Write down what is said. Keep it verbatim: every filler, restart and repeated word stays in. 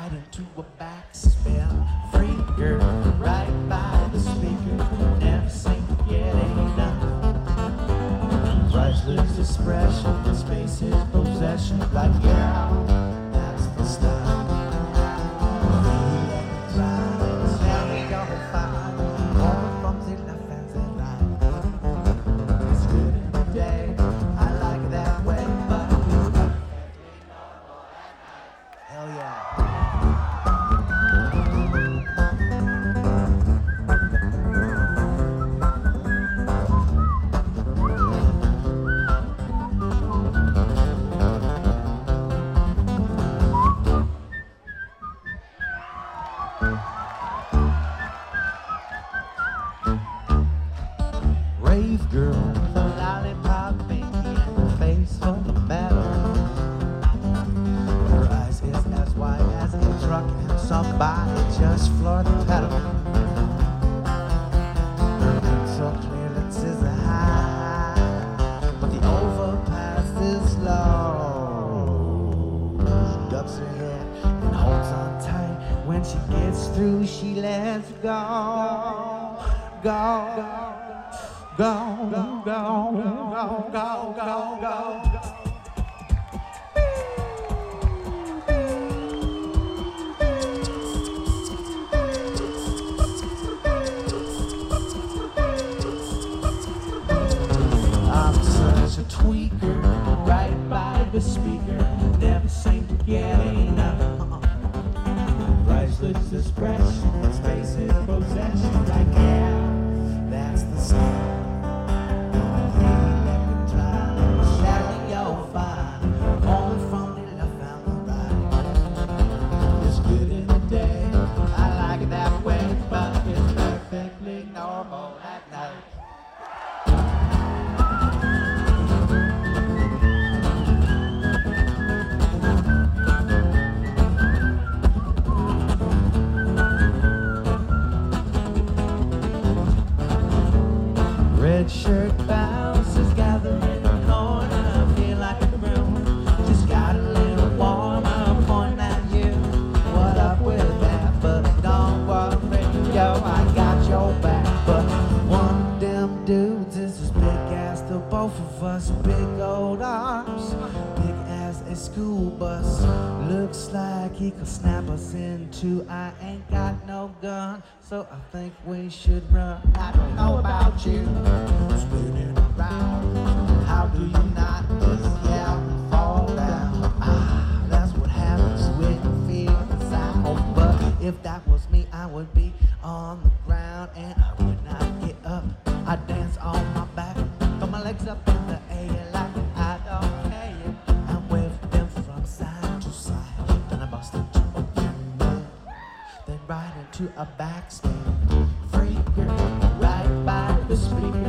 right into a backspin. Free girl, right by the speaker, never seem to get enough. Priceless expression, space is possession, like yeah, that's the stuff. Brave girl with a lollipop pinky and her face full of metal. Her eyes is as wide as a truck and somebody just floored the pedal. Her pencil clearance is high, but the overpass is low. She ducks her head and holds on tight. When she gets through, she lets go, go. Go, go, go, go, go, go, go. I'm such a tweaker, right by the speaker, never seem to get enough. Priceless expression, space is possession, like yeah, that's the stuff. Red shirt bounces gathering in the corner, feel like a room just got a little warmer, pointing at you. What up with that? But don't worry, yo, I got your back. But one of them dudes is as big as the both of us, big old arms, big as a school bus. Looks like he could snap us in two. I ain't got no gun, so I think we should run. I don't know about you, spinning around. How do you not just yell and fall down? Ah, that's what happens when you feel inside. But if that was me, I would be on the ground and I would not get up. I'd dance on my back, throw my legs up in the air like I don't care, and wave them from side to side. Then I bust into a window, then right into a backstand. Free girl, right by the speaker.